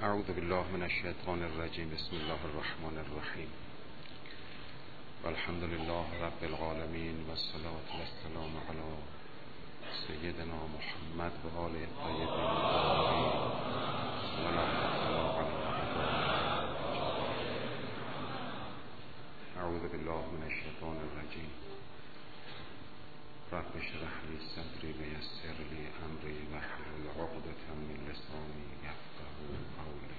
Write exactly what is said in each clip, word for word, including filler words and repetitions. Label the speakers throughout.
Speaker 1: اعوذ بالله من الشیطان الرجیم. بسم الله الرحمن الرحیم. والحمد لله رب العالمین و الصلاة والسلام علی سیدنا محمد و آله الطیبین الطاهرین و رحمة الله علیهم. اعوذ بالله من الشیطان الرجیم. رب اشرح لی صدری و یسر لی امری واحلل عقدة من لسانی یفقهوا قولی.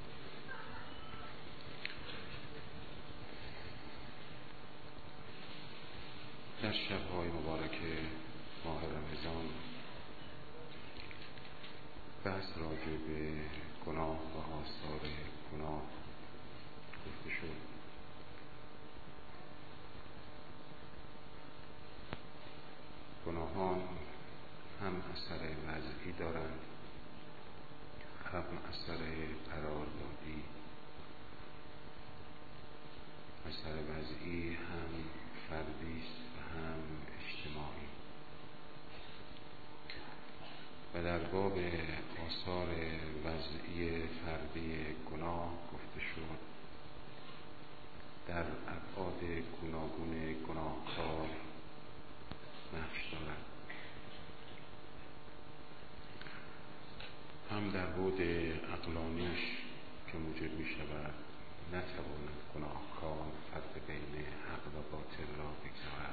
Speaker 1: در شب‌های مبارک ماه رمضان بحث راجع به گناه و آثار گناه گفته شد. گناهان هم اثر وضعی دارند، هم اثر قراردادی. اثر وضعی هم فردی است و هم اجتماعی. و در باب آثار وضعی فردی گناه گفته شد در ابعاد گوناگون گناهکار نقش دارد، هم در بعد عقلانیش که موجب می شود نتواند گناهکار فرق بین حق و باطل را بگذارد،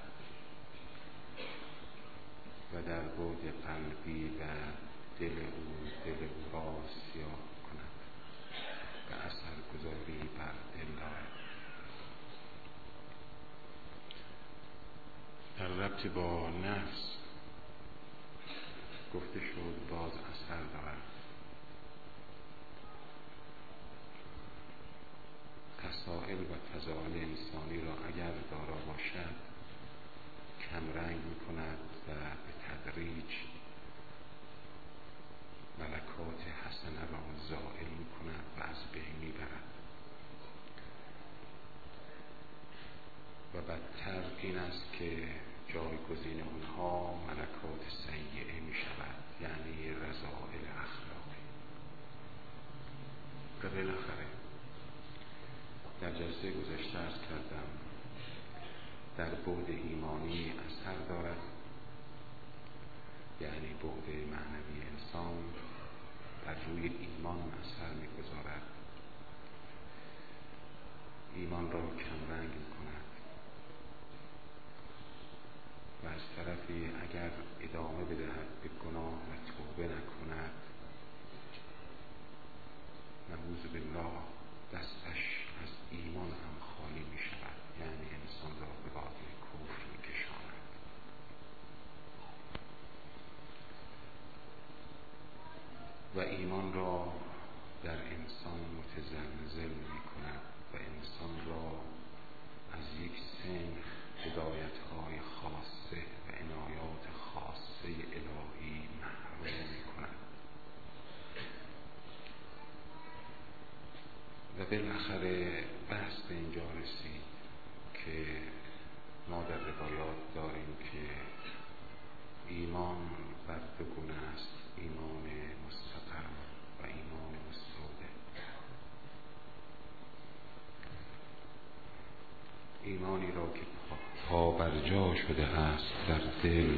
Speaker 1: و در بعد قلبی و دل او دل او را سیاه کند و اثر گذاری بر دل دارد. در ربط با نفس گفته شد باز اثر دارد. مسائل و فضائل انسانی را اگر دارا باشد کمرنگ می کند و به تدریج ملکات حسنه را زائل می کند و از بین می برد. و بدتر این است که جایگزین اونها ملکات سیئه می شود، یعنی رذائل اخلاقی. و بالاخره در جلسه گذشته عرض کردم در بعد ایمانی اثر دارد، یعنی بعد معنوی انسان بر روی ایمان اثر می‌گذارد، ایمان را کمرنگ می‌کند. و از طرفی اگر ادامه بدهد به گناه و توبه نکند، نعوذ بالله دستش از ایمان هم خالی می شود، یعنی انسان را به باد کفر می کشاند. و ایمان را در انسان متزلزل می کند و انسان را از یک سنخ هدایت‌های خاصه و عنایات خاصه الهی محروم می کند. و بالاخره بحث به اینجا رسید که ما در روایات داریم که ایمان بر دو گونه است، ایمان مستقر و ایمان مستودع. ایمانی را که پا بر جا شده است در دل،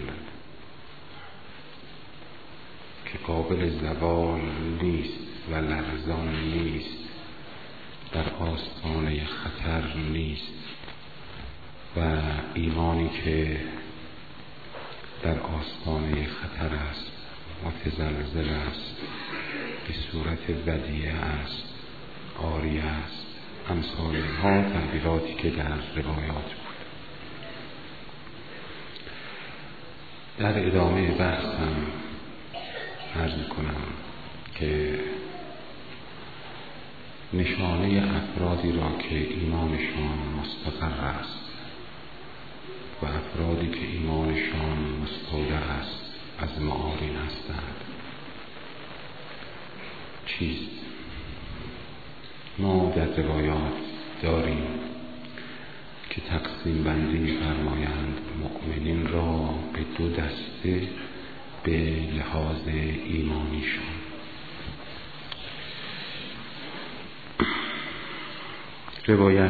Speaker 1: که قابل زوال نیست و لرزان نیست، در آستانه خطر نیست، و ایمانی که در آستانه خطر است، متزلزل است، به صورت ودیعه است، عاریه است. امثال اینها تعبیراتی که در روایات بود. در ادامه بحثم عرض کنم که نشانه افرادی را که ایمانشان مستقر است و افرادی که ایمانشان مستودع است از معارین هستند چیست؟ ما در روایات داریم که تقسیم بندی فرمایند مؤمنین را به دو دسته به لحاظ ایمانیشان. روایت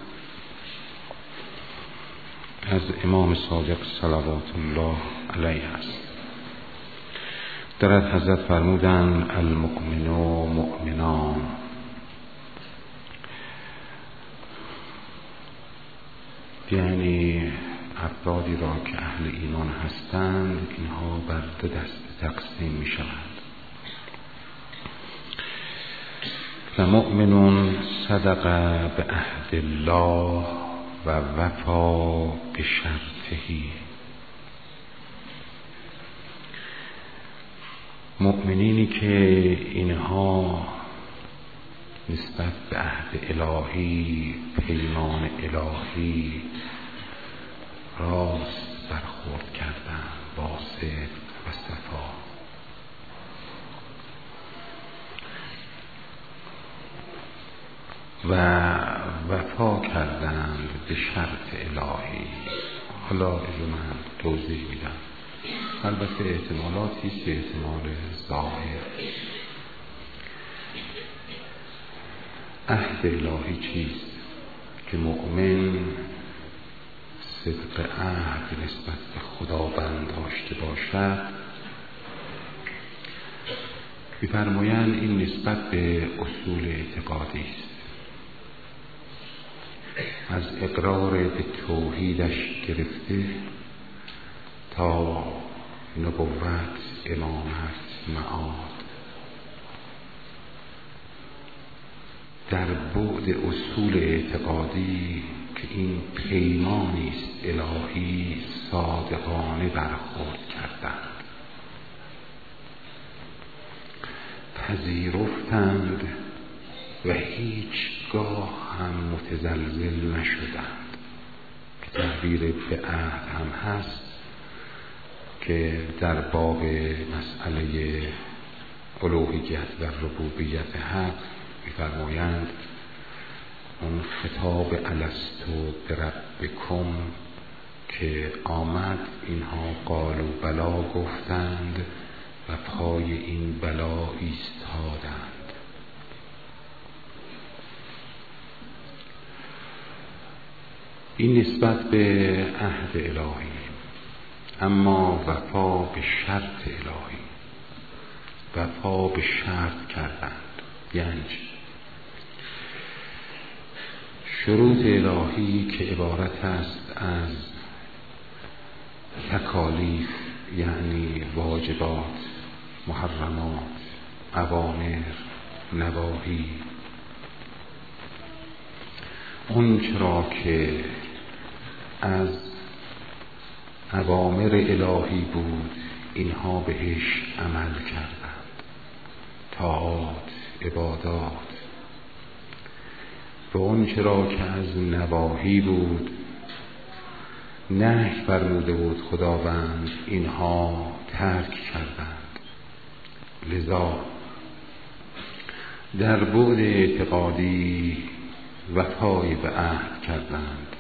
Speaker 1: از امام صادق صلوات الله علیه است. در حضرت فرمودند المؤمن و مؤمنان، یعنی افرادی را که اهل ایمان هستند اینها بر دو دسته تقسیم می شوند. فمؤمن صدق به عهد الله و وفا به شرطه. مؤمنینی که اینها نسبت به عهد الهی، پیمان الهی راست برخورد کردن با صدق و صفا و وفا کردند به شرط الهی. حالا اینو من توضیح میدم، البته احتمالاتی است، احتمال ظاهر. عهد الهی چیست؟ که مؤمن صدق عهد نسبت به خداوند داشته باشد. می‌فرمایند این نسبت به اصول اعتقادی است، از اقرار به توحیدش گرفته تا نبوت، امامت، معاد. در بعد اصول اعتقادی که این پیمانی است الهی، صادقانه برخورد کردند، پذیرفتند و هیچگاه هم متزلزل نشدند، که تعبیر به عهد هم هست که در باب مسئله الوهیت و ربوبیت حق می‌فرمایند اون خطاب الستو بربکم که آمد، اینها قالوا بلا گفتند و پای این بلا ایستادند. این نسبت به عهد الهی. اما وفا به شرط الهی، وفا به شرط کردند یعنی شروط الهی که عبارت است از تکالیف، یعنی واجبات، محرمات، اوامر، نواهی. اون چرا که از اوامر الهی بود اینها بهش عمل کردند، طاعات، عبادات. و اون چرا که از نواهی بود، نهی فرموده بود خداوند، اینها ترک کردند. لذا در بعد اعتقادی وفای به عهد کردند،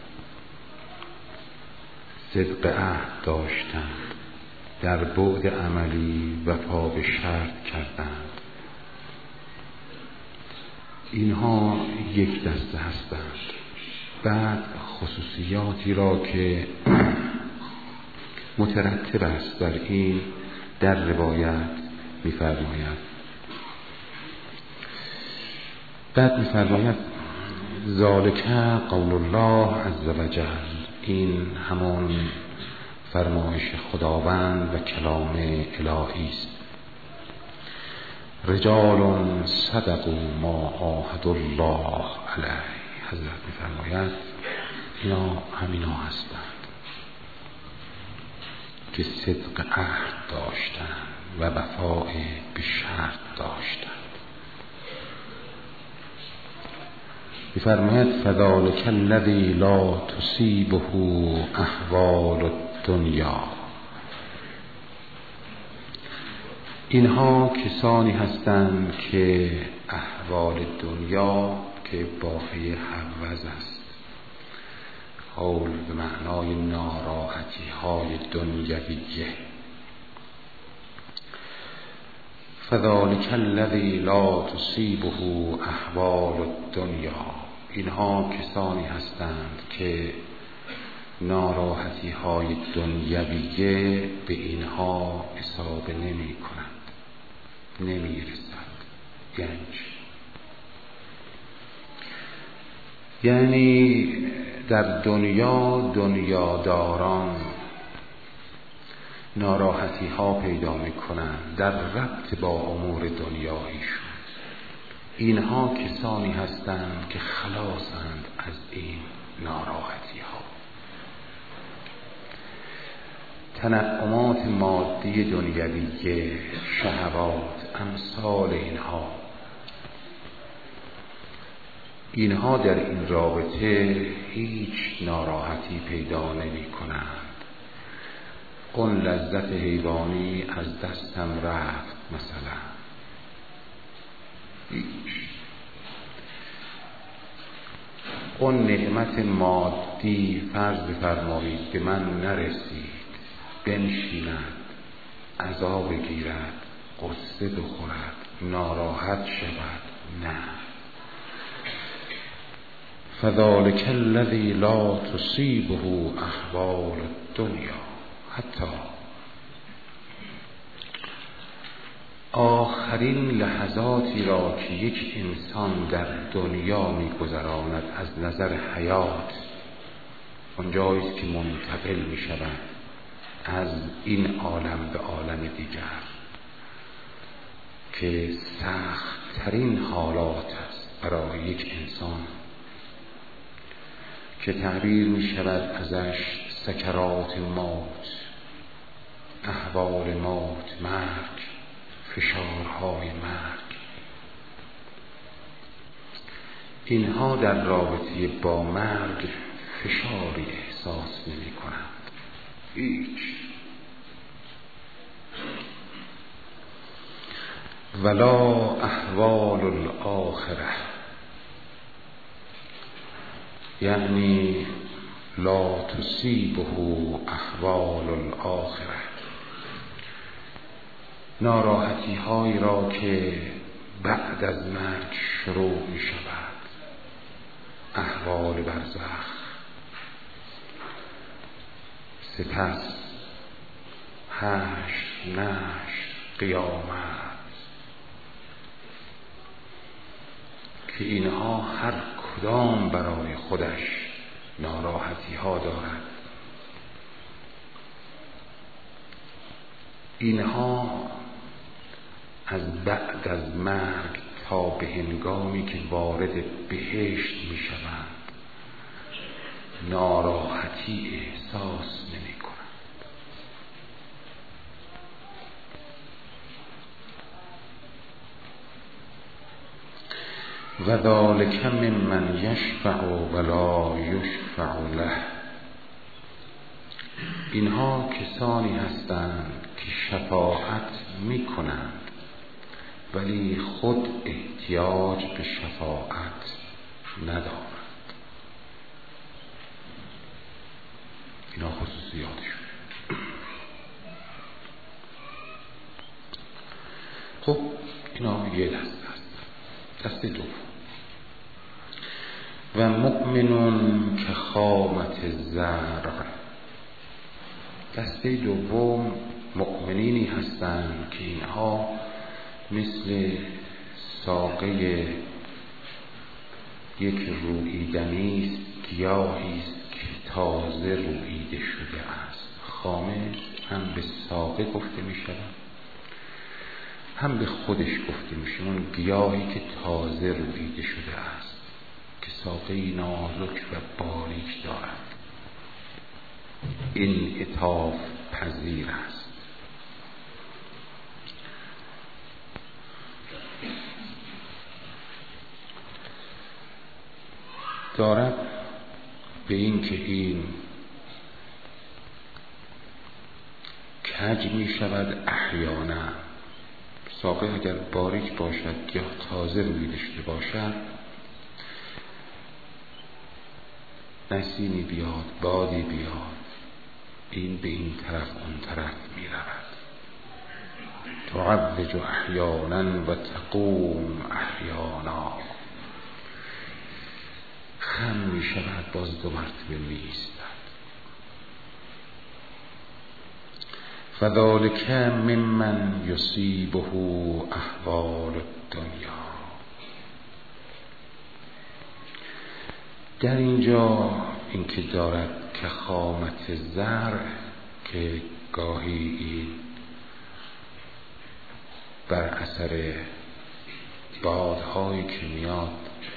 Speaker 1: صدق عهد داشتند. در بعد عملی وفا به شرط کردند. اینها یک دسته هستند. بعد خصوصیاتی را که مترتب است در این در روایت می‌فرماید. بعد می‌فرماید ذالک قول الله عز وجل، این همان فرمایش خداوند و کلام الهی است. رجال صدقوا ما عاهدوا الله علیه. حضرت می‌فرماید اینا همینا هستند که صدق عهد داشتند و وفای به شرط داشتند. می‌فرماید فذلک الذی لا تصیبه احوال الدنیا. اینها کسانی هستند که احوال دنیا که باقی حوض است، حول به معنای ناراحتی های دنیویه. فذلک الذی لا تصیبه احوال الدنیا، اینها کسانی هستند که ناراحتی های دنیویه به اینها اصابه نمی کنند، نمی رسد. یعنی یعنی در دنیا دنیاداران ناراحتی ها پیدا می کنند در ربط با امور دنیاییشون. اینها کسانی هستند که خلاصند از این ناراحتی ها. تنعمات مادی دنیویه، شهوات، امثال اینها اینها در این رابطه هیچ ناراحتی پیدا نمی کنند. اون لذت حیوانی از دستم رفت مثلا، هیچ. اون نعمت مادی فرض بفرمایید به من نرسید، بنشیند، عذاب بگیرد، قصه بخورد، ناراحت شود، نه. فذلک الذی لا تصیبه احوال الدنیا. حتی آخرین لحظاتی را که یک انسان در دنیا می‌گذراند از نظر حیات، آنجاییست که منتقل می‌شود از این عالم به عالم دیگر که سخت ترین حالات است برای یک انسان، که تعبیر می شود ازش سکرات موت، احوال موت، مرگ، فشارهای مرگ. اینها در رابطه با مرگ فشاری احساس نمی کنند، هیچ. ولا احوال الاخره، یعنی لا تصیبه احوال الاخره، ناراحتی هایی را که بعد از مرگ شروع می شود، احوال برزخ، سپس حشر، نشر، قیامت، که اینها هر کدام برای خودش ناراحتی ها دارد. اینها از بعد از مرگ تا به هنگامی که وارد بهشت می شوند ناراحتی احساس نمی کنند. و ذالک ممن یشفع ولا یشفع له. اینها کسانی هستند که شفاعت می کنند ولی خود احتیاج به شفاعت ندارند. اینا خصوصیاتشون. خب اینا یه دسته هست. دسته دوم و مؤمنون که خامت زرع. دسته دوم مؤمنینی هستند که اینها مثل ساقه یک روییدنی است، گیاهی است که تازه روییده شده است. خامه هم به ساقه گفته می شود هم به خودش گفته می شود، اون گیاهی که تازه روییده شده است که ساقه نازک و باریک دارد، این عطاف پذیر است. دارد به این که این کج می شود احیانا. ساقه اگر باریک باشد یا تازه رویده شده باشد، نسیمی بیاد، بادی بیاد، این به این طرف اون طرف می رود. تعوج احیانا و تقوم احیانا. هم می شود، باز دو مرتبه می ایستد. فذلک ممن یصیبه احوال الدنیا. در اینجا این که دارد که خامت زرع که گاهی این بر اثر بادهایی که میاد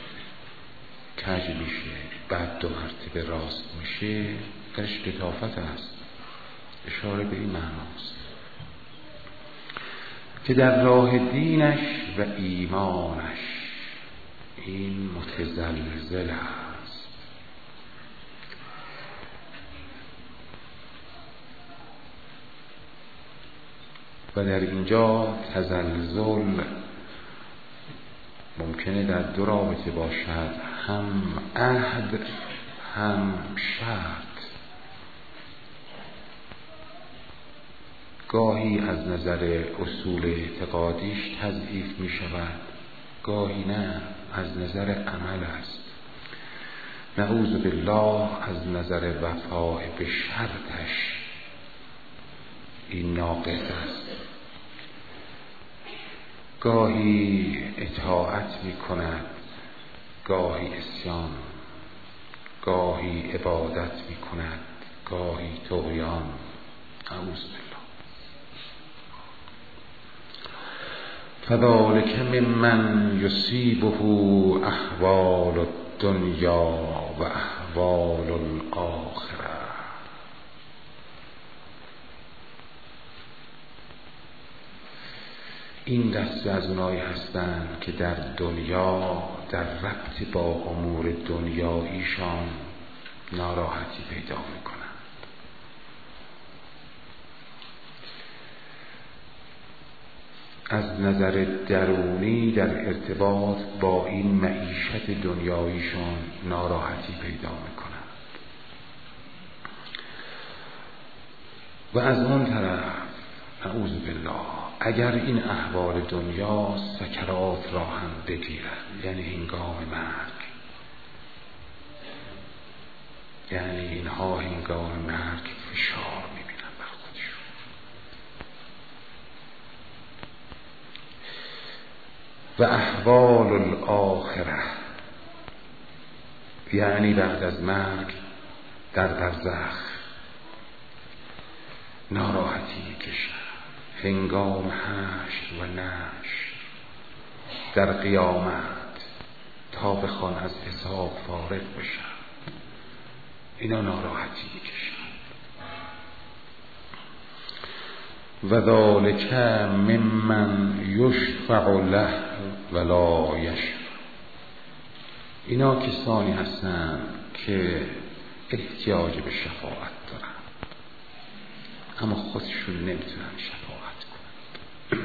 Speaker 1: کج میشه، بعد دو مرتبه راست میشه، درش لطافت است، اشاره به این معناست که در راه دینش و ایمانش این متزلزل است. و در اینجا تزلزل ممکنه در دو رابطه باشد، هم عهد هم شرط. گاهی از نظر اصول اعتقادیش تضعیف می شود، گاهی نه، از نظر عمل است. نعوذ بالله از نظر وفای به شرطش این ناقص است. گاهی اطاعت می کند، گاهی عصیان، گاهی عبادت می کند، گاهی طغیان. نعوذ بالله. فذلک ممن یصیبه احوال الدنیا و احوال الاخره. این دسته از اونایی هستند که در دنیا در ربط با امور دنیاییشان ناراحتی پیدا میکنند. از نظر درونی در ارتباط با این معیشت دنیاییشان ناراحتی پیدا میکنند. و از اون طرف نعوذ بالله اگر این احوال دنیا سکرات را هم بگیرد، یعنی هنگام مرگ، یعنی اینها هنگام مرگ فشار میبینن بر خودشون. و احوال الاخره، یعنی بعد از مرگ در برزخ ناراحتی کشن، هنگام حشر و نشر، در قیامت تا بخوان از حساب فارغ بشن، اینا ناراحتی میکشن. و ذلک ممن یشفع له ولا یشفع. اینا کسانی هستند که احتیاج به شفاعت دارن اما خودشون نمیتونن شفاعت کنن.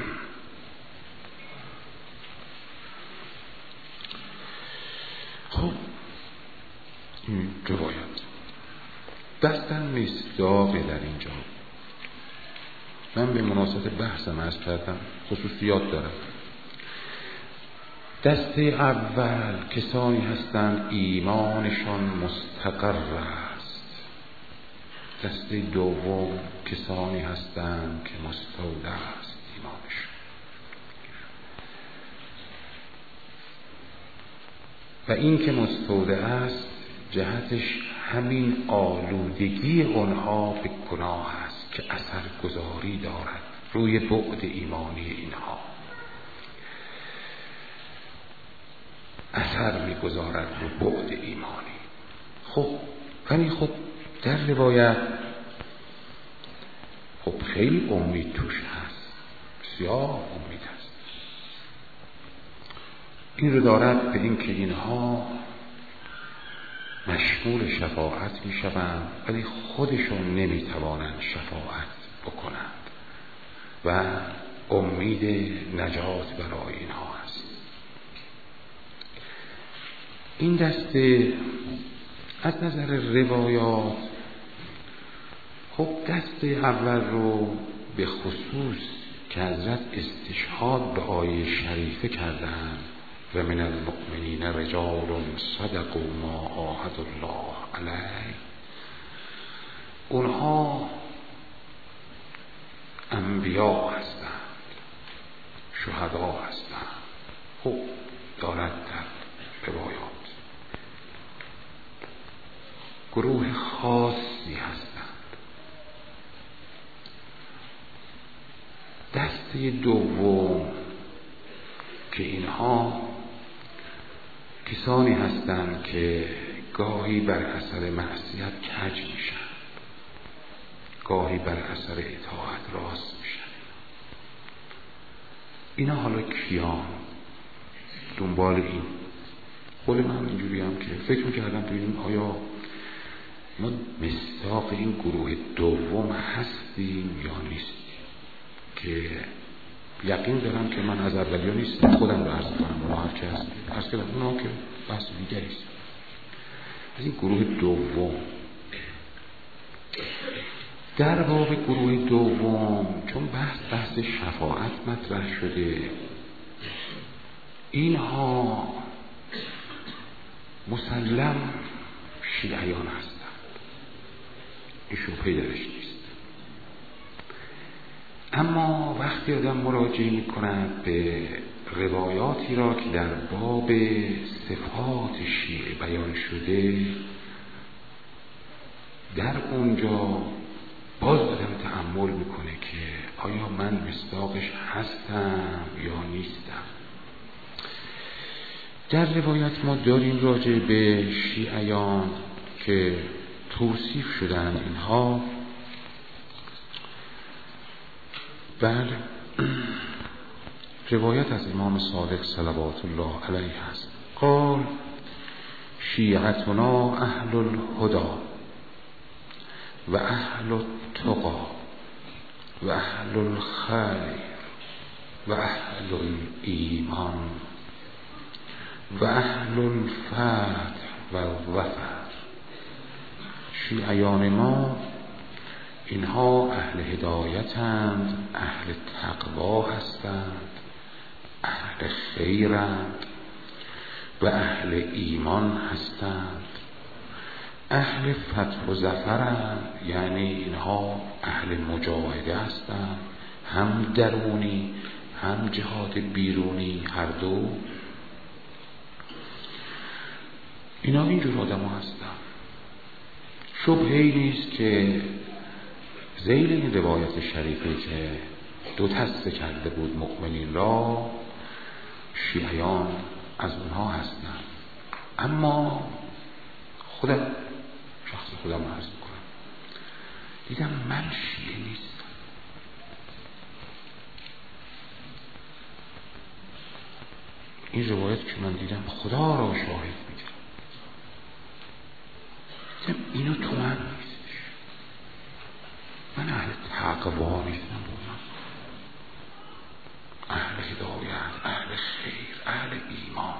Speaker 1: خب این روایت دستم نیست، داغه در اینجا. من به مناسبت بحثم عرض کردم خصوصیات دارم. دسته اول کسانی هستند ایمانشان مستقر است. دسته دوم کسانی هستند که مستودع است ایمانشان. و این که مستودع است جهتش همین آلودگی اونها به گناه است که اثر گذاری دارد روی بعد ایمانی اینها، اثر میگذارد رو بعد ایمانی. خب ولی خب در روایت خب خیلی امید توش هست، بسیار امید هست. این رو دارد به این که اینها مشمول شفاعت می شوند ولی خودشون نمی توانند شفاعت بکنند و امید نجات برای اینها هست. این دسته از نظر روایات خب دسته اول رو به خصوص که حضرت استشهاد به آیه شریفه کردن و من المؤمنین رجال صدقوا ما عاهدوا الله علیه. اونها انبیا هستند، شهدا هستند. خب دارد در روایات گروه خاصی هستند. دسته دوم که اینها کسانی هستند که گاهی بر اثر معصیت کج میشن، گاهی بر اثر اطاعت راست میشن. اینا حالا کیان؟ دنبال این خود من اینجوری هم که فکر میکردم ببینیم آیا ما مصداق این گروه دوم هستیم یا نیستیم، که یقین دارم که من از اولیا نیستم. خودم رو عرض کنم و هر که هست عرض کنم اونا که بحث دیگری است. از این گروه دوم، در باب گروه دوم چون بحث بحث شفاعت مطرح شده، اینها مسلم شیعیان هستند، این شبهه‌ای درش نیست. اما وقتی آدم مراجعه می‌کند به روایاتی را که در باب صفات شیعه بیان شده، در اونجا باز آدم تأمل میکنه که آیا من مصداقش هستم یا نیستم. در روایت ما داریم راجع به شیعیان که توصیف شدن اینها. بر روایت از امام صادق صلوات الله علیه هست، قال شیعتنا اهل الهدى و اهل التقى و اهل الخیر و اهل الایمان و اهل الفتح و الظفر. شیعیان ما اینها اهل هدایتند، اهل تقوا هستند، اهل خیرند و اهل ایمان هستند، اهل فتح و ظفرند، یعنی اینها اهل مجاهده هستند، هم درونی هم جهاد بیرونی، هر دو. اینا اینجور آدم ها هستند. شبهه‌ای نیست که ذیل این روایت شریفه که دو تسته کرده بود مؤمنین را، شیعیان از اونها هستند. اما خودم شخص خودم عرض میکنم دیدم من شیعه نیستم. این روایت که من دیدم خدا را شاهد میگیرم، دیدم اینو تو من نیستش. من اهل تقوا نیستم، اهل هدایت، اهل خیر، اهل ایمان.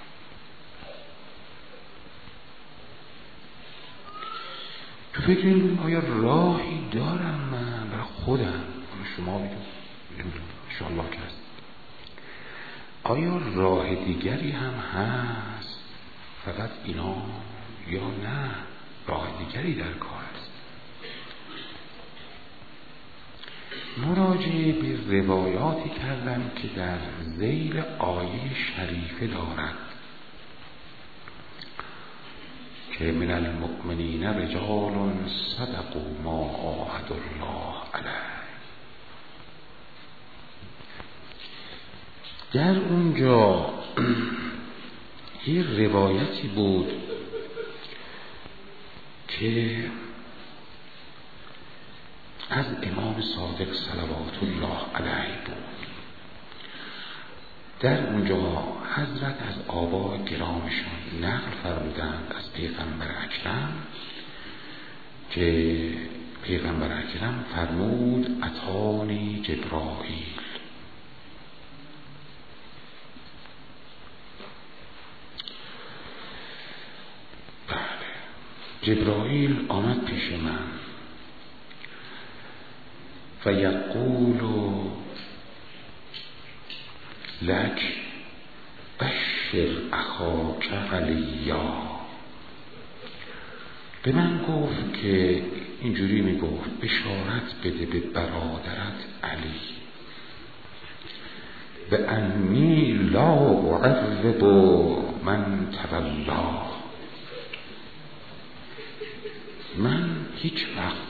Speaker 1: تو فکر این آیا راهی دارم من برای خودم، شما میدونم انشاءالله که هست، آیا راه دیگری هم هست فقط اینا یا نه راه دیگری در کار است؟ مراجعه به روایاتی کردم که در ذیل آیه شریفه دارد که من المؤمنین رجال صدقوا ما عاهدوا الله علیه. در اونجا یه روایتی بود که از امام صادق صلوات الله علیه بود. در اونجا حضرت از آبا گرامشان نقل فرمودند از پیغمبر اکرم که پیغمبر اکرم فرمود اتانی جبرائیل. بله، جبرائیل آمد پیش من فیقول لک بشر بشر اخاک علیا. به من گفت که اینجوری میگفت بشارت بده به برادرت علی، به انی لا اعذب من تولا، من هیچ وقت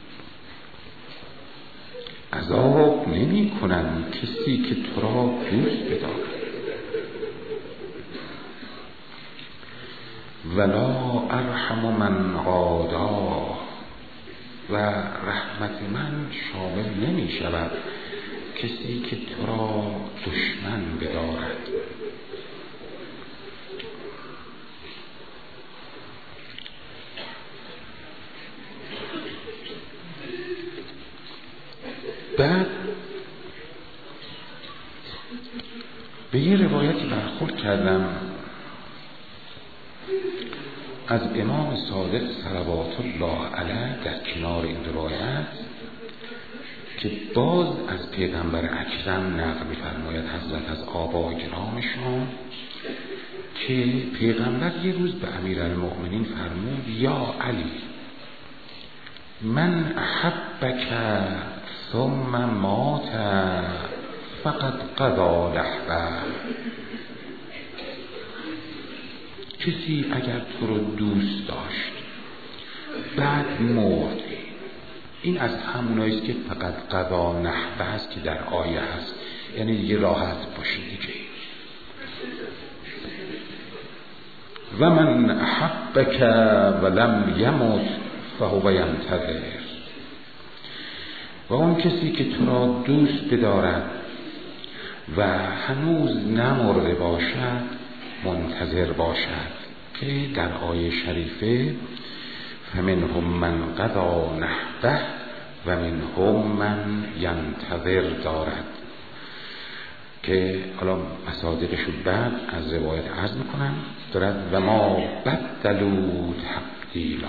Speaker 1: عذاب نمی کنم کسی که تو را دوست بدارد، ولا ارحم من عادا، و رحمت من شامل نمی شود کسی که تو را دشمن بدارد. بعد به یه روایتی برخورد کردم از امام صادق صلوات الله علیه در کنار این روایت که باز از پیغمبر اکرم نقل می‌فرماید حضرت از آبا کرامشان که پیغمبر یه روز به امیرالمؤمنین فرمود یا علی من احبک ثم مات فقد قضا لحبه، کسی اگر تو رو دوست داشت بعد مرد، این از همونایی است که فقط قضا نحبه است که در آیه هست، یعنی دیگه راحت باشید دیگه. و من احبک ولم یمت فهو ینتظر، و اون کسی که تو را دوست بدارد و هنوز نمرده باشد منتظر باشد، که در آیه شریفه فمنهم من قضا نحبه و منهم من ینتظر دارد، که حالا مصادرشو بعد از روایت عرض میکنم دارد و ما بدلوا تبدیلا.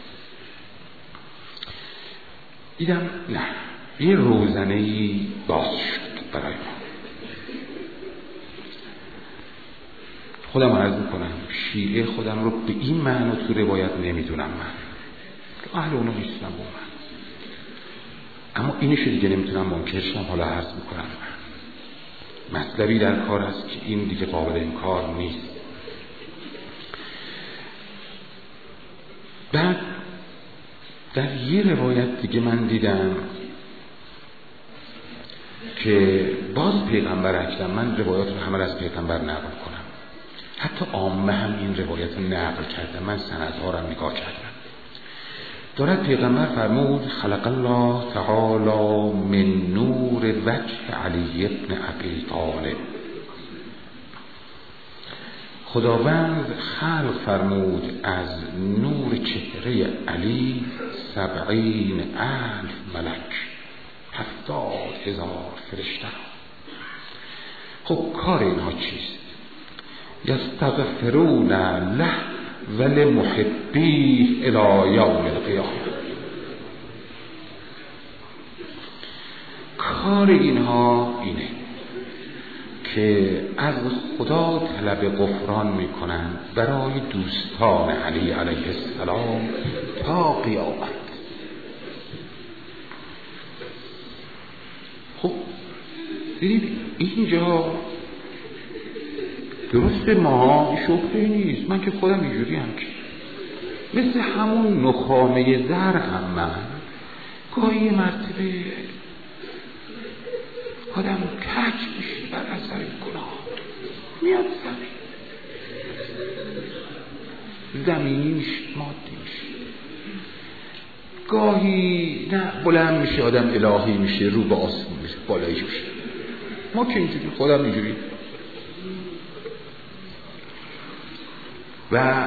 Speaker 1: دیدم نه، یه روزنه‌ای باز شد برای ما. خودم عرض میکنم شیعه خودم رو به این معنی تو روایت نمیدونم، من اهل اونو نیستم با من، اما اینشو دیگه نمیتونم منکرشم. حالا عرض میکنم من مطلبی در کار هست که این دیگه قابل انکار نیست. بعد در یه روایت دیگه من دیدم که باز پیغمبر اکرم، من روایات رو همه از پیغمبر نقل کنم، حتی عامه هم این روایت رو نقل کردم، من سندها رو نگاه کردم. دارد پیغمبر فرمود خلق الله تعالی من نور وجه علی ابن ابی طالب، خداوند خلق فرمود از نور چهره علی سبعین الف ملک، هفتاد هزار فرشته. خب کار اینها چیست؟ یستغفرون له ولمحبیه الی یوم القیامه. کار اینها اینه که از خدا طلب غفران میکنند برای دوستان علی علیه السلام تا قیامت. خب دیدید اینجا درست ما شبهه نیست، من که خودم اینجوری هم که مثل همون نخامه زر هم من گاهی مرتبه آدم کج میشه بر اثر گناه، میاد زمین، زمینیش مادی میشه، گاهی نه بلند میشه آدم الهی میشه، رو به آسمون میشه، بالایی میشه. ما که اینجوری، خودم اینجوری. و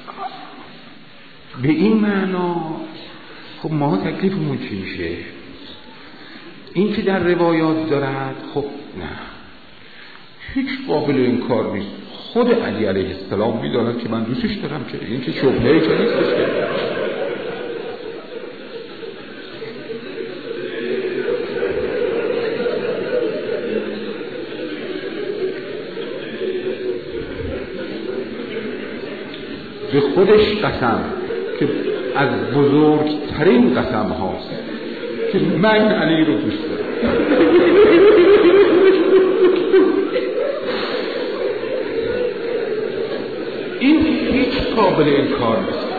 Speaker 1: به این معنا خب ما تکلیفمون چی میشه؟ این که در روایات دارد خب نه، هیچ قابل انکار نیست. خود علی علیه السلام میداند که من دوستش دارم، که این که شبهه‌ای که نیستش که. به خودش قسم که از بزرگترین قسم هاست که من علی رو دوست دارم. این هیچ قابل انکار نیست.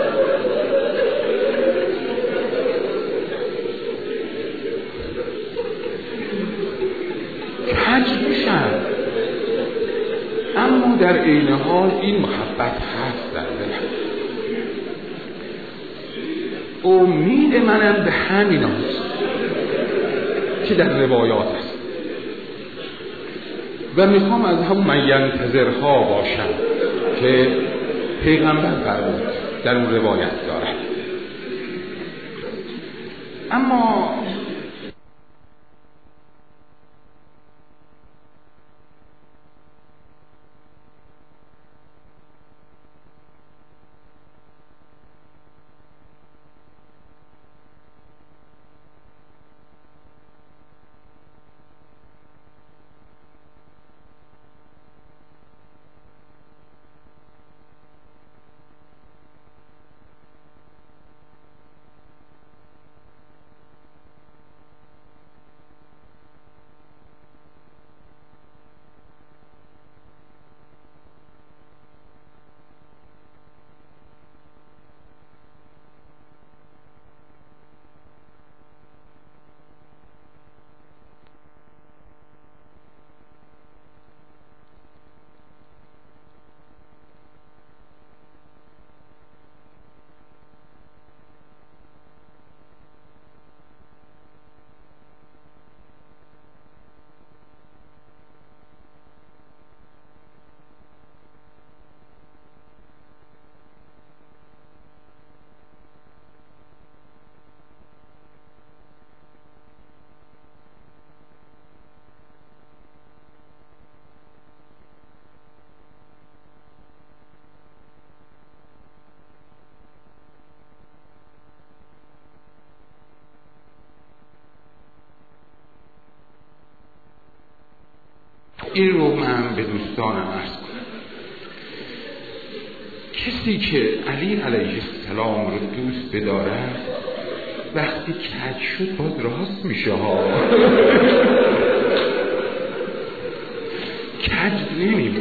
Speaker 1: کج میشن، اما در عین حال این محبت هست در دلم. امید منم به همین هست که در روایات هست و میخوام از هم من ینتظرها باشم که پیغمبر فرمود در اون روایت دارد. اما این رو من به دوستانم عرض کنم. کسی که علی علیه السلام رو دوست بدارد وقتی کج شد باز راست میشه ها. کج نمیمونه.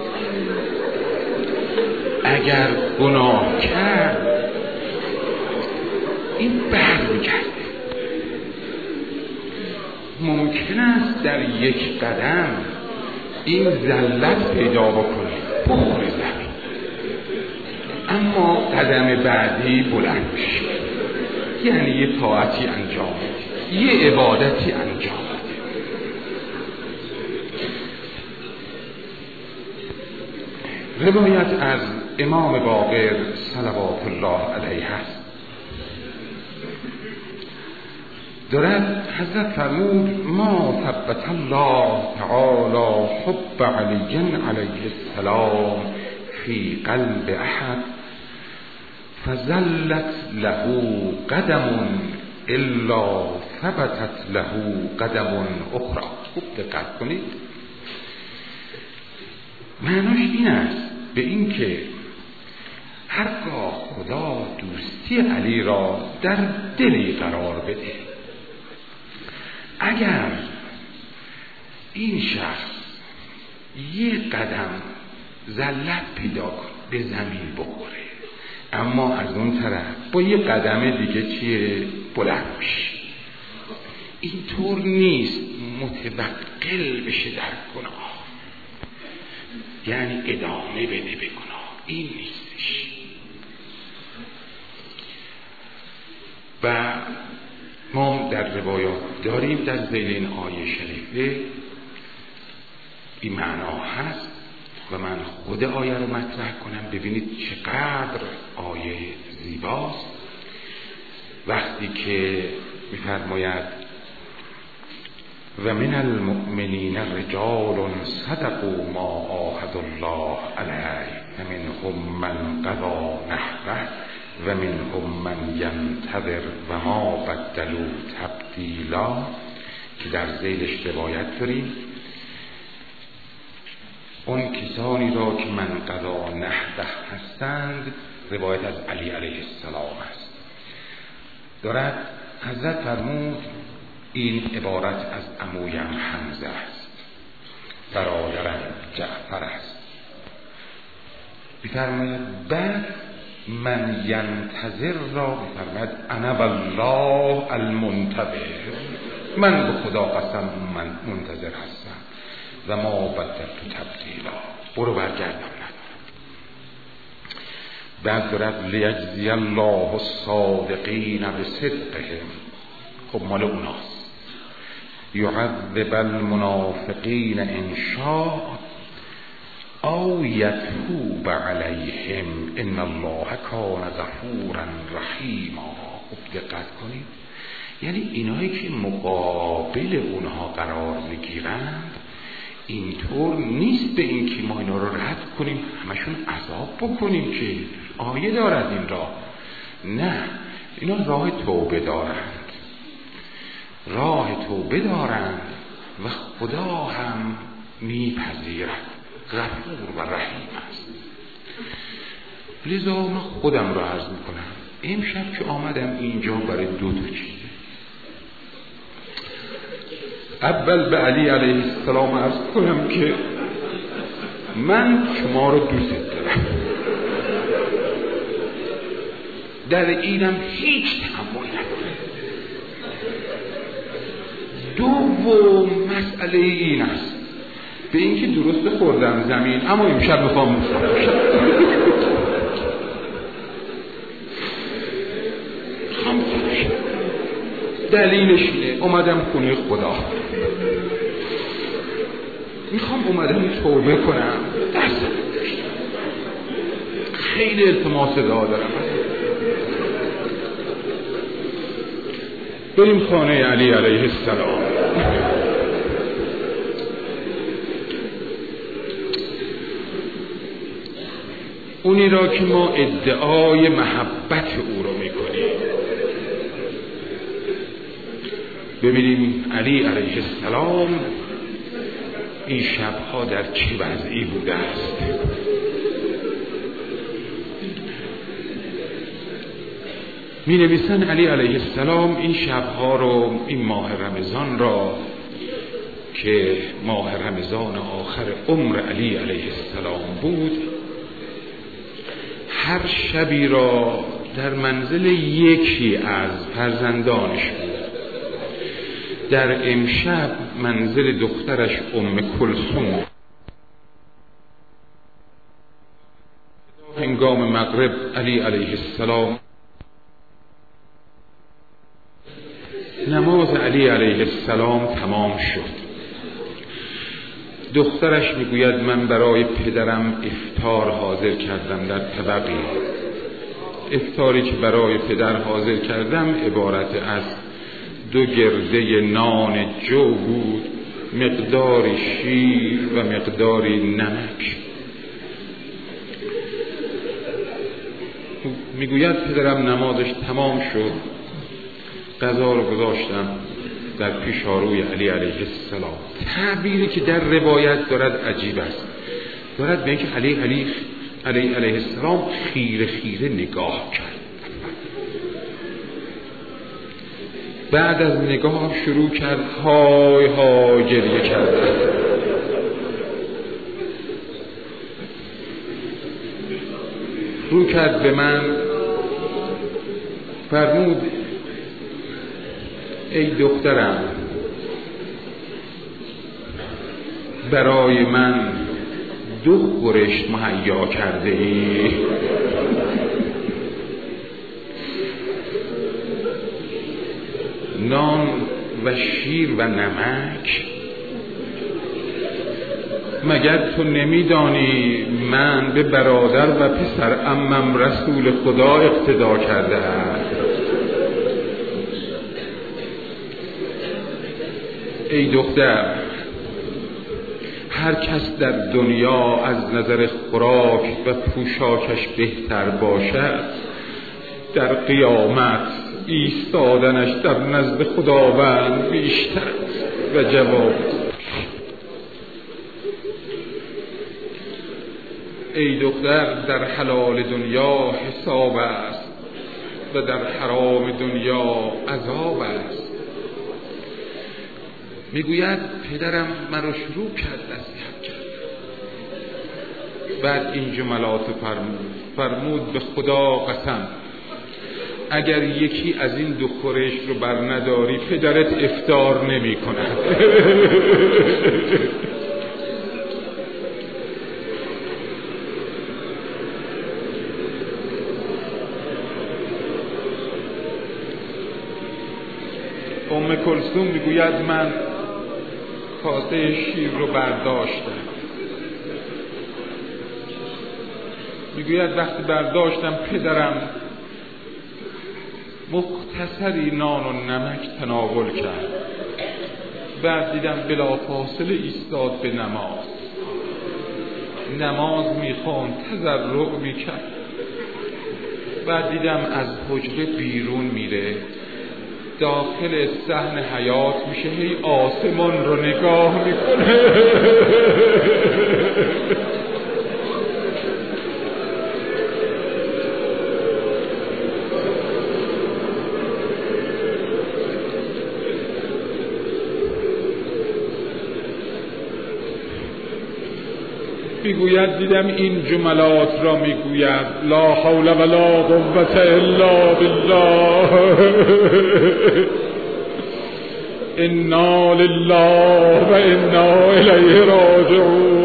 Speaker 1: اگر گناه کرد این برمیگرده. ممکن است در یک قدم این ذلت پیدا بکنه، بخوره زمین، اما قدم بعدی بلند میشه، یعنی یه طاعتی انجام بده، یه عبادتی انجام بده. روایت از امام باقر صلوات الله علیه است، دارد حضرت فرمود ما ثبت الله تعالی حب علی علیه السلام فی قلب احد فزلت له قدم الا ثبتت له قدم اخرى. خوب دقت کنید، معناش این است به این که هرگاه خدا دوستی علی را در دلی قرار بده، اگر این شخص یک قدم ذلت پیدا کنه به زمین بخوره، اما از اون طرف با یه قدم دیگه چیه بلند میشه، اینطور نیست متوکل بشه در گناه، یعنی ادامه بده به گناه، این نیستش. و ما در روایات داریم در ذیل این آیه شریفه این معنا هست و من خود آیه رو مطرح کنم. ببینید چقدر آیه زیباست وقتی که می‌فرماید و من المؤمنین رجال صدقوا ما عاهدوا الله علیه و منهم من قضی نحبه و منهم من ینتظر و ما بدلوا تبدیلا، که در ذیلش روایت داریم اون کسانی را که من قضا نحده هستند روایت از علی علیه السلام است. دارد حضرت فرمود این عبارت از عمویم حمزه است، برادرم جعفر است. بفرماید بعد من ینتظر را بفرماید انا والله المنتظر، من به خدا قسم من منتظر هستم و ما بدلت تبدیلا، برو برگردم ندارم. بعد دارد لیجزی الله الصادقین بصدقهم، خب مال اوناست. یعذب المنافقین ان شاء او یتوب علیهم ان الله کان غفورا رحیما. خب دقت کنید، یعنی اینایی که مقابل اونها قرار میگیرند اینطور نیست به این که ما اینا رو رد کنیم همشون عذاب بکنیم که آیه دارد این راه، نه، اینا راه توبه دارند، راه توبه دارند و خدا هم میپذیرد، غفور و رحیم است. لذا من خودم را عرض میکنم امشب که آمدم اینجا برای دو تا چیز. اول به علی علیه السلام عرض کنم که من شما رو دوست دارم، در اینم هیچ تحمل ندارم. دوم مسئله این است به اینکه درست خوردم زمین اما امشب میخوام مصرف دلیلش اینه اومدم خونه خدا، میخوام اومدم توبه کنم، دست خیلی التماس دعا دارم. بریم خانه علی علیه السلام. اونی را که ما ادعای محبت او رو میکنیم، ببینیم علی علیه السلام این شبها در چه وضعی بوده است. می نویسن علی علیه السلام این شبها رو، این ماه رمضان را که ماه رمضان آخر عمر علی علیه السلام بود، هر شبی را در منزل یکی از فرزندانش بود. در امشب منزل دخترش ام کلثوم. هنگام مغرب علی علیه السلام نماز علی علیه السلام تمام شد. دخترش میگوید من برای پدرم افطار حاضر کردم در طبقی. افطاری که برای پدر حاضر کردم عبارت از دو گرده نان جو بود، مقداری شیر و مقداری نمک. میگوید پدرم نمازش تمام شد، غذا رو گذاشتم در پیشاروی علی علیه السلام. تعبیری که در روایت دارد عجیب است، دارد به اینکه علی علی علی علیه السلام خیره خیره نگاه کرد. بعد از نگاه شروع کرد های های گریه کردن. رو کرد به من، فرمود ای دخترم برای من دو خورشت مهیا کرده ای؟ نان و شیر و نمک؟ مگر تو نمیدانی من به برادر و پسر عمم رسول خدا اقتدا کرده ام؟ ای دختر، هر کس در دنیا از نظر خوراک و پوشاکش بهتر باشد، در قیامت ایستادنش در نزد خداوند بیشتر و جواب.
Speaker 2: ای دختر در حلال دنیا حساب است و در حرام دنیا عذاب است. میگوید پدرم مرا شروع کرد نصیحت کرد، بعد این جملات فرمود فرمود به خدا قسم اگر یکی از این دو خورش رو بر نداری پدرت افطار نمی کند. ام کلثوم میگوید من کاسه شیر رو برداشتم، میگوید وقتی برداشتم پدرم مختصری نان و نمک تناول کرد، بعد دیدم بلافاصله ایستاد به نماز نماز میخواند، تضرع میکرد، بعد دیدم از حجره بیرون میره، داخل صحن حیات میشه، هی آسمان رو نگاه میکنه. میگوید دیدم این جملات را میگوید لا حول ولا قوة الا بالله انا لله و انا الیه راجعون.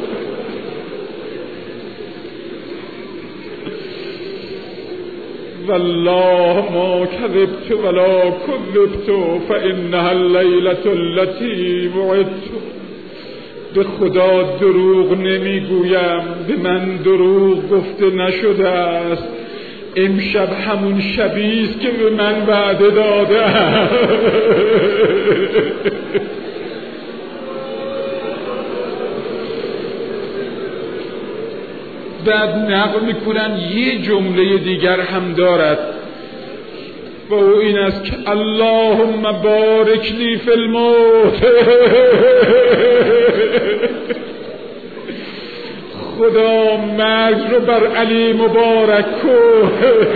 Speaker 2: والله ما كذبت ولا كذبت فانها الليلة التي وعدت. به خدا دروغ نمیگویم، به من دروغ گفته نشده است، امشب همون شبیست که به من وعده داده. بعد نقل میکنن یه جمله دیگر هم دارد و او این است که اللهم بارک لی فی الموت. خدا مرگ رو بر علی مبارک کن.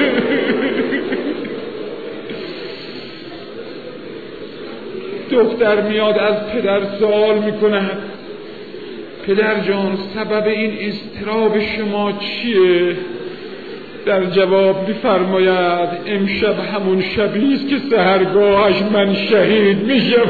Speaker 2: دختر میاد از پدر سوال میکنه پدر جان سبب این اضطراب شما چیه؟ در جواب می‌فرماید امشب همون شبیست که سحرگاهش من شهید میشم.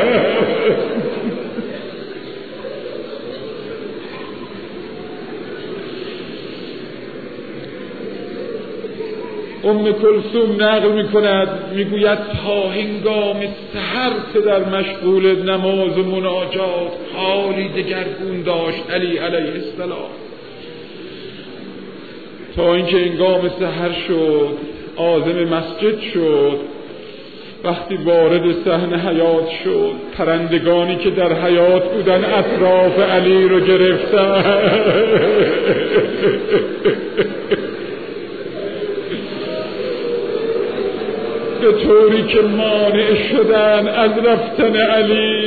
Speaker 2: ام کلثوم نقل میکند میگوید تا هنگام سحر پدر مشغول نماز و مناجات، حالی دگرگون داشت علی علیه السلام، تا اینکه هنگام سحر شد، عازم مسجد شد. وقتی وارد صحن حیات شد، پرندگانی که در حیات بودن اطراف علی رو گرفتن. به طوری که مانع شدن از رفتن علی.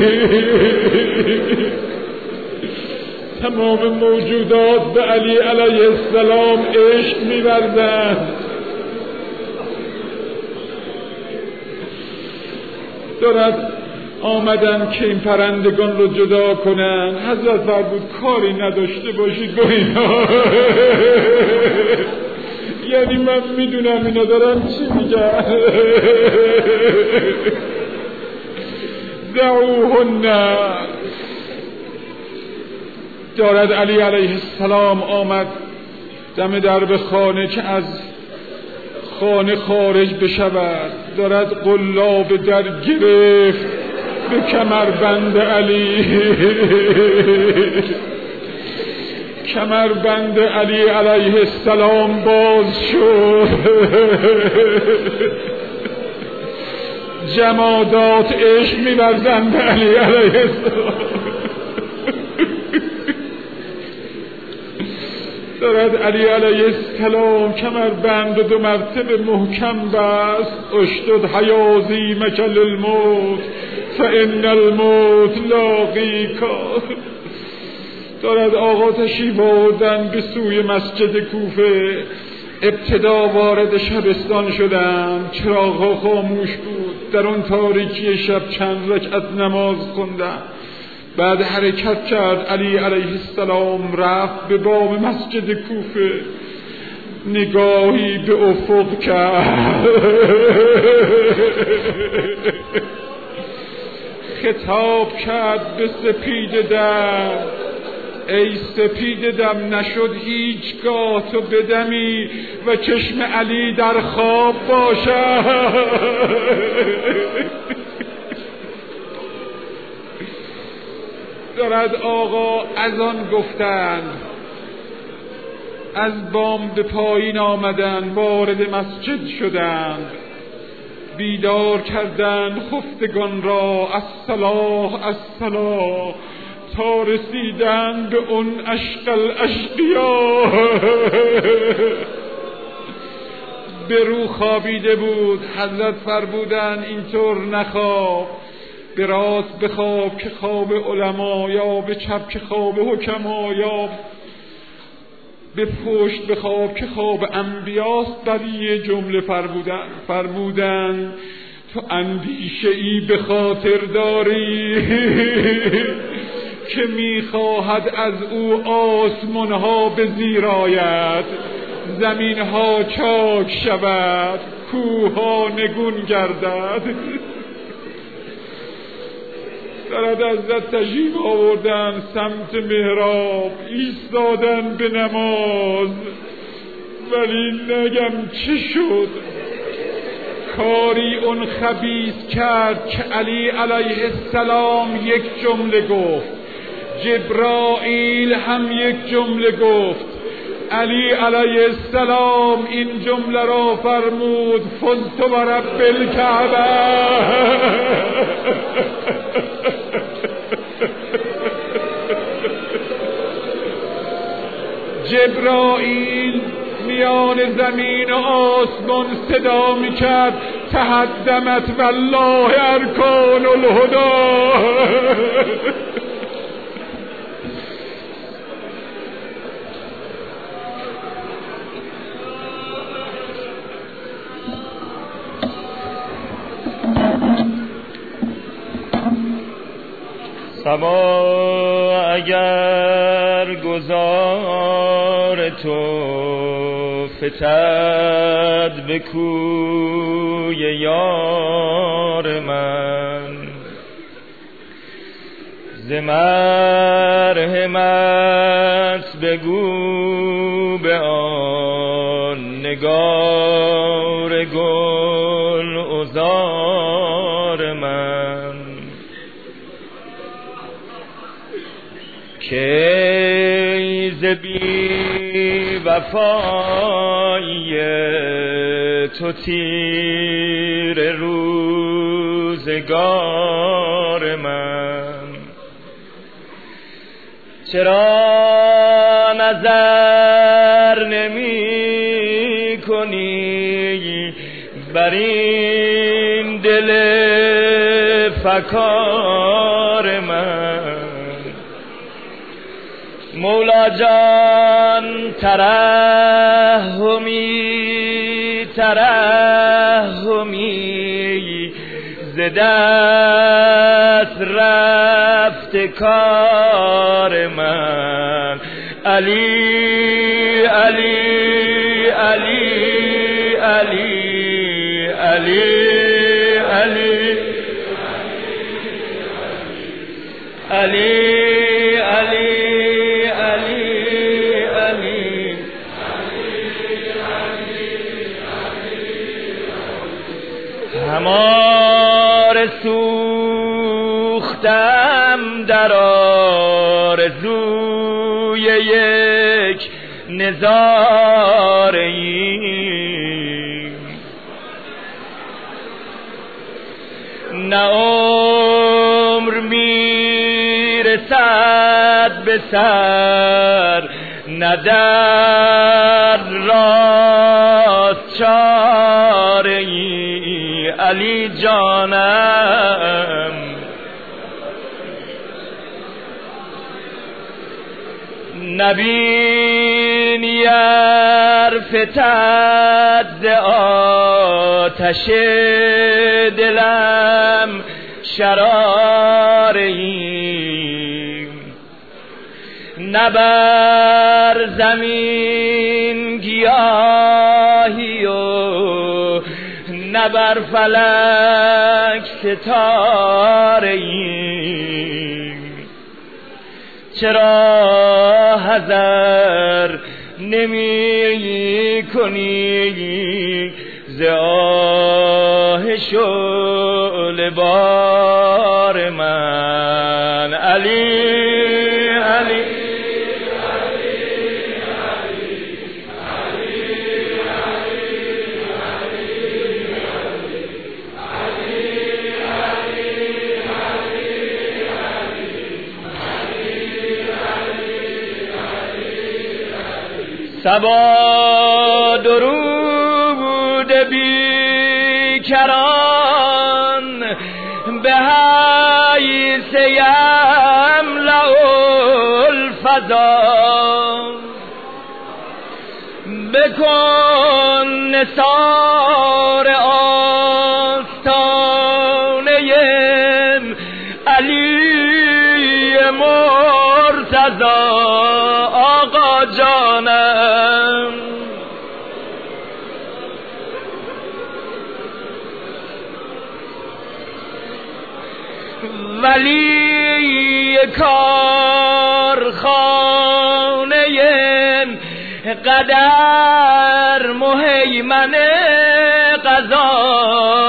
Speaker 2: تمام موجودات به علی علیه السلام عشق می‌ورزند. دارد آمدن که این پرندگان رو جدا کنن. حضرت فرمود کاری نداشته باشید با اینا. یعنی من میدونم اینا دارم چی میگن. دعوهن. دارد علی علیه السلام آمد دم درب خانه که از خانه خارج بشود. دارد قلاب در گرفت به کمربند علی. کمربند علی علیه السلام باز شد. جمادات عشق می‌ورزند به علی علیه السلام. دارد علی علیه السلام کمربند دو مرتبه محکم بست. اشدد حیاضیمک للموت فان الموت لاقیک. دارد آقا تشریف آوردن به سوی مسجد کوفه. ابتدا وارد شبستان شدند، چراغ‌ها خاموش بود، در اون تاریکی شب چند رکعت نماز خوندند. بعد حرکت کرد، علی علیه السلام رفت به بام مسجد کوفه، نگاهی به افق کرد، خطاب کرد به سپید دم: ای سپید دم، نشد هیچگاه تو بدمی و چشم علی در خواب باشد. دارد آقا از آن گفتند، از بام به پایین آمدند، وارد مسجد شدند، بیدار کردند خفتگان را الصلاة الصلاة، تا رسیدند به اون اشقل اشقیا. به رو خوابیده بود، حضرت فرمودند اینطور نخواب، به راست بخواب که خواب علما، یا به چپ که خواب حکما، یا به پشت بخواب که خواب انبیاست. بقیه جمله فرمودن فرمودن تو اندیشه ای به خاطر داری که میخواهد از او آسمان ها به زیر آید، زمین ها چاک شود، کوه ها نگون گردد. دارد حضرت تشریف آوردن سمت محراب، ایستادن به نماز. ولی نگم چه شد، کاری اون خبیث کرد که علی علیه السلام یک جمله گفت، جبرائیل هم یک جمله گفت. علی علیه السلام این جمله را فرمود: فزت برب الکعبه. جبرائیل میان زمین و آسمان صدا میکرد: تهدمت والله ارکان الهدی.
Speaker 3: صبا اگر گذار تو فتد به کوی یار من، ز مرحمت بگو به آن نگار گل عذار من که ز بی وفایی تو تیر روزگار من. چرا نظر نمی کنی بر این دل فکار من؟ مولا جان ترحمی ترحمی ز دست رفت کار من. علی علی علی علی علی علی علی همار سوختم در آرزوی یک نظاره ای، نه عمر میرسد به سر، نه در راست چاره ای. علی جانم نبین یر فتد ز آتش دلم شراریم، نه بر زمین گیاهی و نه بر فلک ستاره‌ایم. چرا حذر نمی کنی ز آه شعله بار من؟ علی علی صبا درود بیکران به حیث یملأ الفضا، بکن نثار آستانه علی مرتضی آقا جانم. ولی کارخانه قدر مهیمن قضا،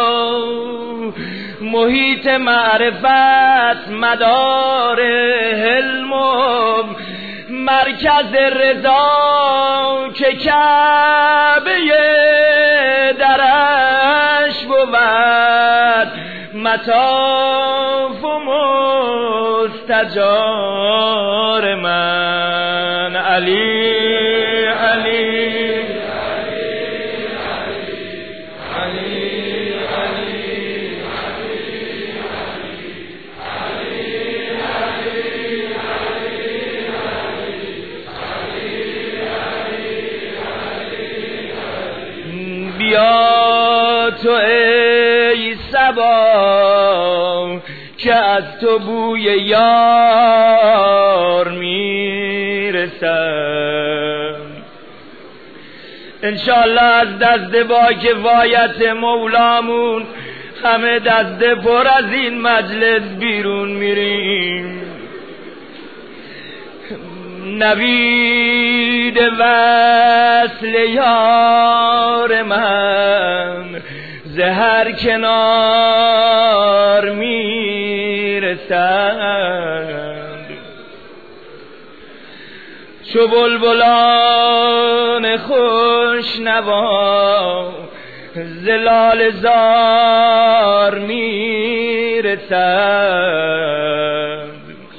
Speaker 3: محیط معرفت مدار حلم و مرکز رضا که کعبه درش بود مطاف و مستجار من. علی علی بیا تو ای صبا که از تو بوی یار میرسم. انشالله از دست با کفایت مولامون همه دست پر از این مجلس بیرون میریم. نوید وصل یار من ز هر کنار میرسند، چو بلبلان خوش نوا ز لاله زار میرسند.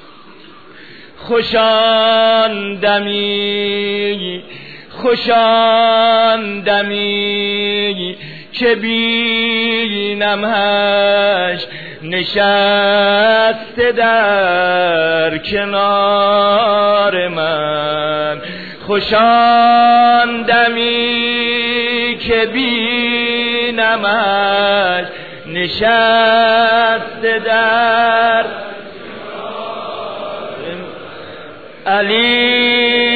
Speaker 3: خوشان دمی خوشان دمی که بینمش نشسته در کنار من. خوشان دمی که بینمش نشسته در علی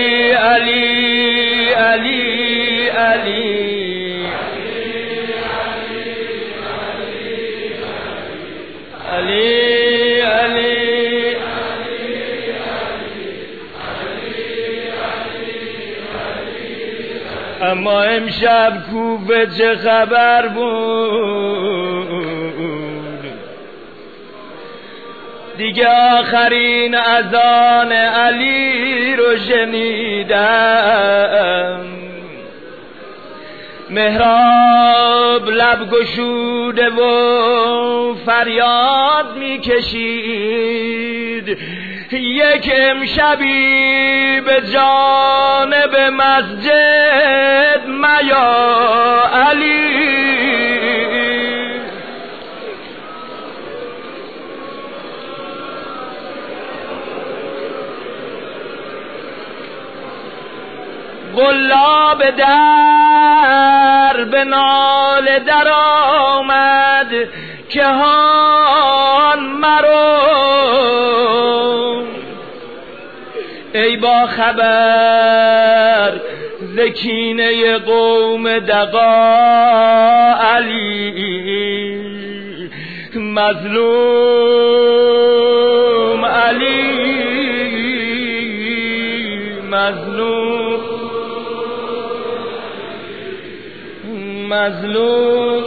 Speaker 3: علی علی علی علی علی اما امشب کوفه چه خبر بود؟ دیگه آخرین اذان علی رو شنیدم. محراب لب گشوده و فریاد میکشید، یک امشبی به جانب مسجد میا علی. قلاب در به ناله در آمد که هان مرو ای با خبر زکینه قوم دقا علی مظلوم علی مظلوم مظلوم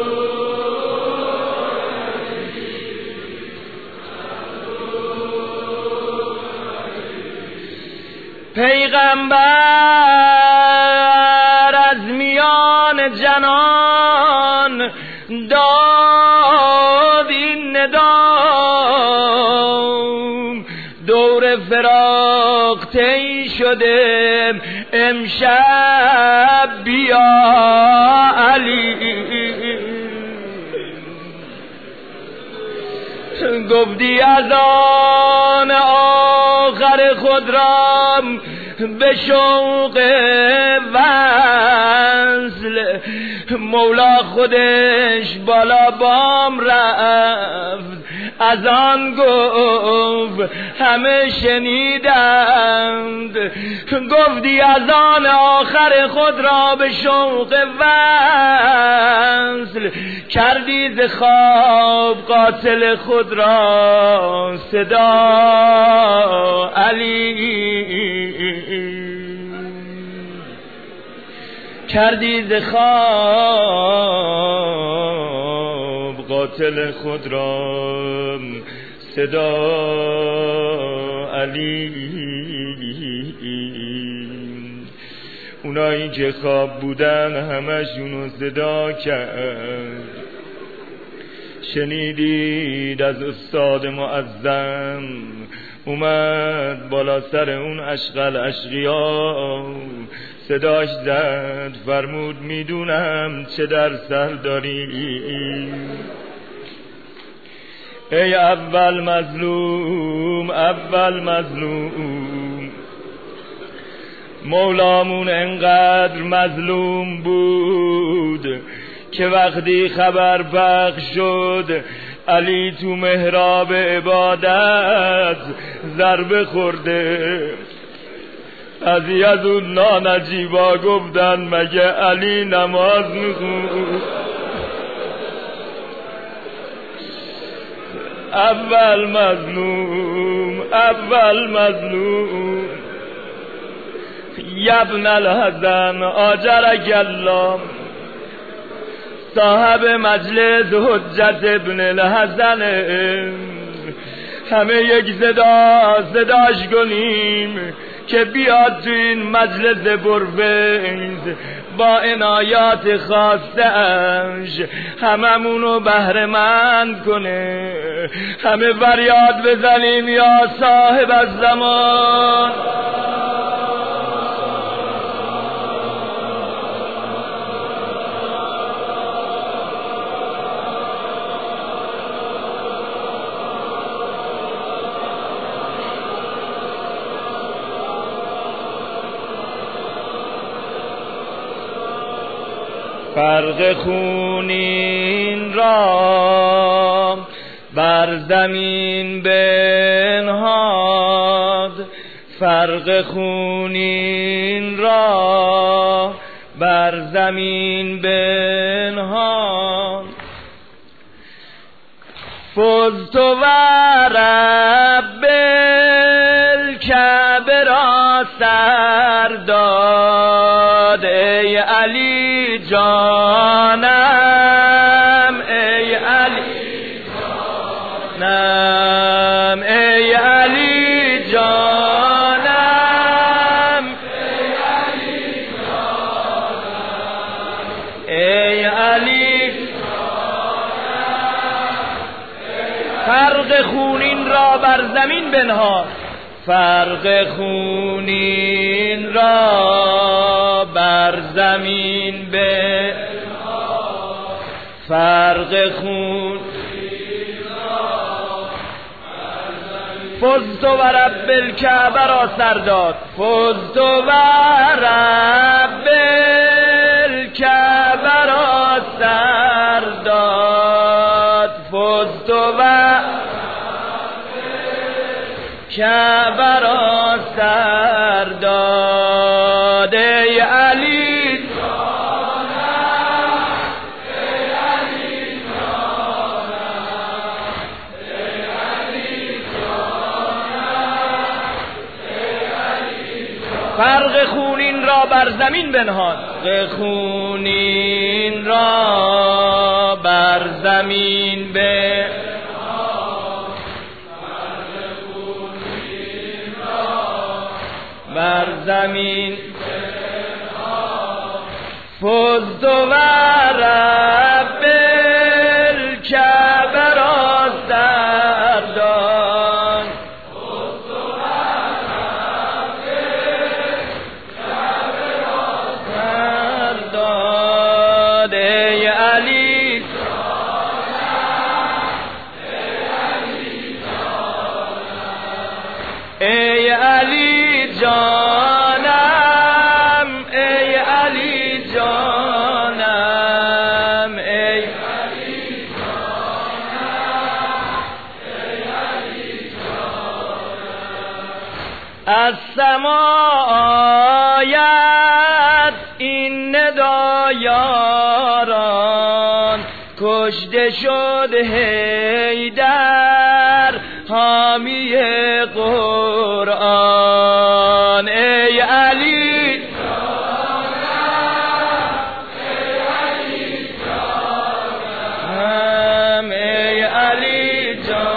Speaker 3: پیغمبر از میان جنان داد این ندام دور فراق طی شده امشب بیا علی گفتی از آن آخر خود را به شوق وصل مولا خودش بالا بام رفت از آن گفت همه شنیدند گفتی از آن آخر خود را به شوق وصل کردی ز خواب قاتل خود را صدا علی کردی ز خواب قاتل خود را صدا علی اونایی که خواب بودن همشونو صدا کرد شنیدید از استاد معظم اومد بالا سر اون اشغال اشقیا صداش زد فرمود میدونم چه در سر داری ای اول مظلوم اول مظلوم مولامون انقدر مظلوم بود که وقتی خبر پخش شد علی تو محراب عبادت ضربه خورده از اون نانجیبا گفتن مگه علی نماز میخوند اول مظلوم اول مظلوم یبن الحزن آجرک الله صاحب مجلس حجت ابن الحسن همه یک صدا صداش کنیم که بیاد تو این مجلس پرفیض با عنایات خاصش هممونو بهره‌مند کنه همه فریاد بزنیم یا صاحب الزمان فرق خونین را بر زمین بنهاد فرق خونین را بر زمین بنهاد فزت و رب الکعبه را سر داد ای علی جانم ای علی جانم ای علی جانم ای علی فرق خونین را بر زمین بنهاد فرق خونین را بر زمین بنهاد فرق خون فزت و رب الکعبه را سر داد فزت و رب کعبه را سر داد. ای علی فرق خونین را بر زمین بنهاد، خونین را بر زمین بنهاد، بر زمین فزد و رب الکعبه را سر داد. ای علی جانم، ای علی جانم، ای علی جانم، ای علی جانم. از سمایت این ندا یاران، کشته شد حیدر حامی قرآن. ای علی جانم، ای علی جانم، ای علی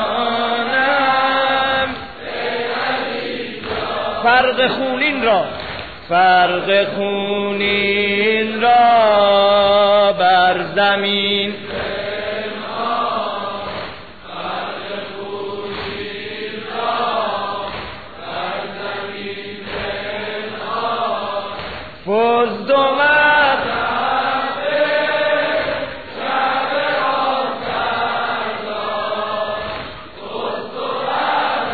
Speaker 3: جانم، ای علی جانم. فرق خونین را، فرق خونین را بر زمین فزد و مد کعبه را سر داد، فزد و مد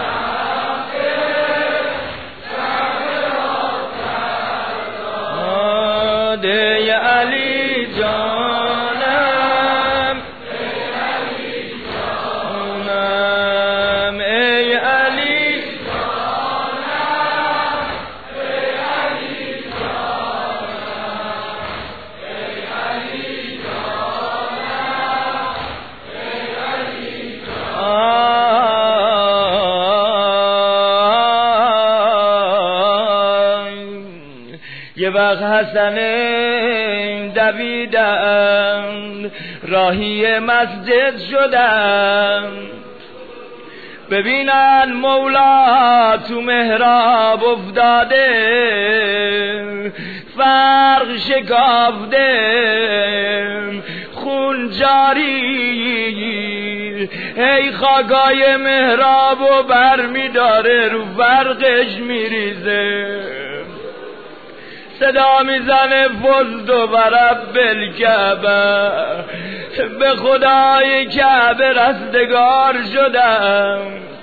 Speaker 3: کعبه را سر داد. ای علی جانم، ای علی جانم، ای علی یه وقت حسن دویدم راهی مسجد شدم، ببینن مولا تو محراب افتاده، فرق شکافته، خون جاری، ای خاکای محرابو بر میداره، رو فرقش میریزه، صدا میزنه فزد و رب الکعبه، به خدای کعبه رستگار شدم.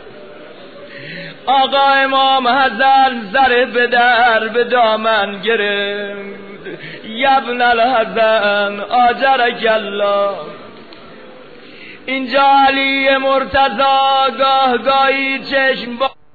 Speaker 3: آقا امام حسن سر به در به دامن گرفت، یبن الحسن آجرک الله. اینجا علی مرتضی گاه گاهی چشم با